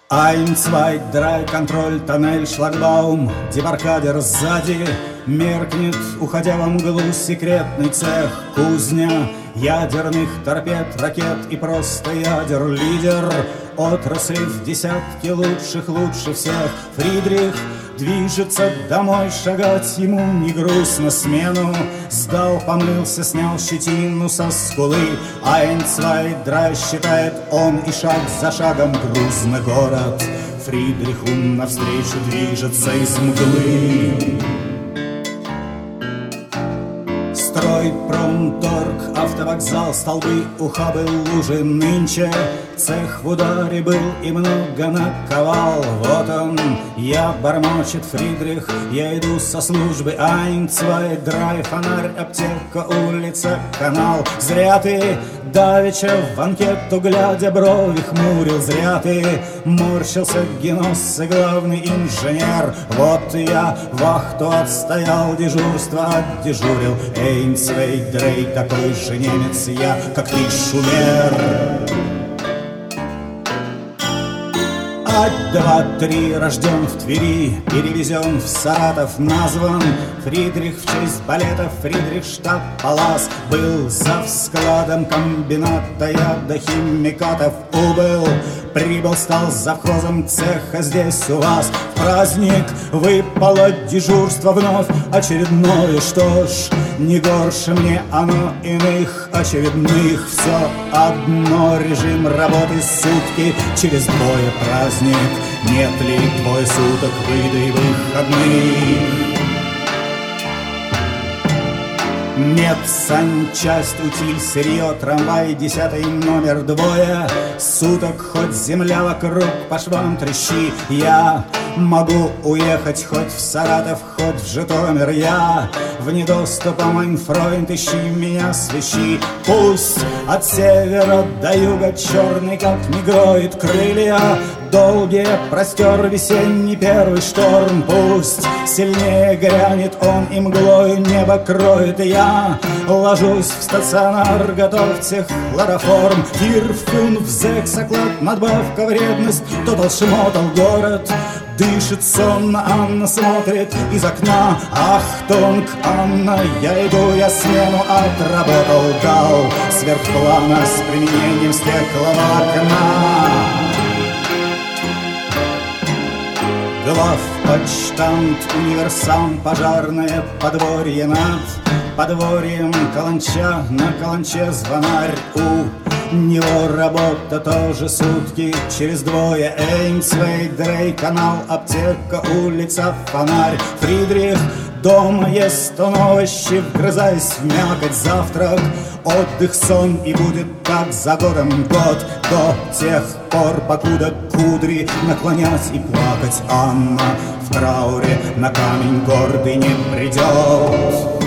Айнцвайт, драй, контроль, тоннель, шлагбаум, дебаркадер сзади. Меркнет, уходя во мглу, секретный цех, кузня ядерных торпед, ракет и просто ядер. Лидер отрасли в десятки лучших, лучше всех. Фридрих движется домой, шагать ему не грустно. Смену сдал, помылся, снял щетину со скулы. Айнцвайт, драй, считает он, и шаг за шагом грузный город Фридриху навстречу движется из мглы. Строй, промторг, автовокзал, столбы, ухабы, лужи. Нынче цех в ударе был и много наковал. Вот он, я, бормочет Фридрих, я иду со службы. Айнцвайт, драй, фонарь, аптека, улица, канал. Зря ты давеча в анкету глядя брови хмурил. Зря ты морщился, геносс, главный инженер. Вот я вахту отстоял, дежурство отдежурил. Айнцвайт, драй, такой же немец я, как ты, шумер. Два, три, рожден в Твери, перевезен в Саратов, назван Фридрих в честь балета. Фридрихштадт Палас был зав складом комбината ядохимикатов. Убыл, прибыл, стал завхозом цеха здесь у вас. В праздник выпало дежурство вновь очередное. Что ж, не горше мне оно иных очередных. Все одно, режим работы сутки, через двое праздник. Нет ли двое суток, выдай выходных? Нет, санчасть, утиль, сырье, трамвай, 10-й номер, двое суток, хоть земля вокруг по швам трещи. Я могу уехать хоть в Саратов, хоть в Житомир. Я вне доступа, майн фройнд, ищи меня, свищи. Пусть от севера до юга черный, как негроид, крылья долгие простер весенний первый шторм. Пусть сильнее грянет он и мглою небо кроет. Я ложусь в стационар, готовьте хлороформ. Тирфюн в зексоклад, надбавка вредность. Тотал шмотал город, дышит сонно, Анна смотрит из окна. Ахтунг, Анна, я иду, я смену отработал, дал сверхплана с применением стекловолокна. Главпочтамт, универсам, пожарное подворье над подворьем каланча. На каланче звонарь, у него работа тоже сутки, через двое. Айнцвайт, драй, канал, аптека, улица, фонарь. Фридрих дома ест он овощи, вгрызаясь в мякоть. Завтрак, отдых, сон, и будет так за годом год. До тех пор, покуда кудри наклонять и плакать, Анна в трауре на камень гордый не придет.